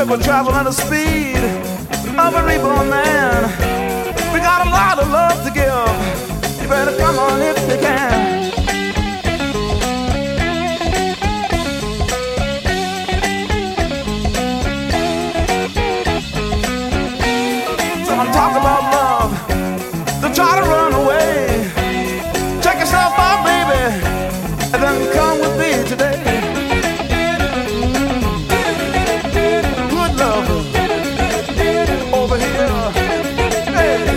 ship will travel at the speed of a reborn man. We got a lot of love to give. You better come on if you can. I'm talking about love. Don't try to run away. Check yourself out, baby, and then come with me today. Good love over here. Hey.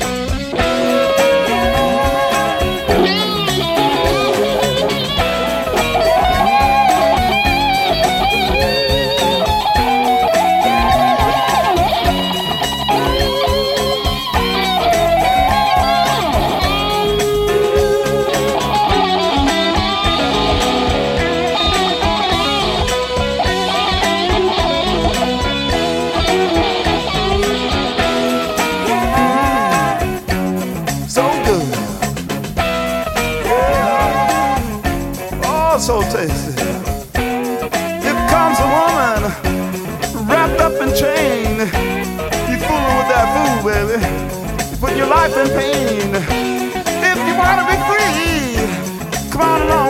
So tasty. Here comes a woman wrapped up in chain. You fooling with that fool, baby. You put your life in pain. If you want to be free, come on along.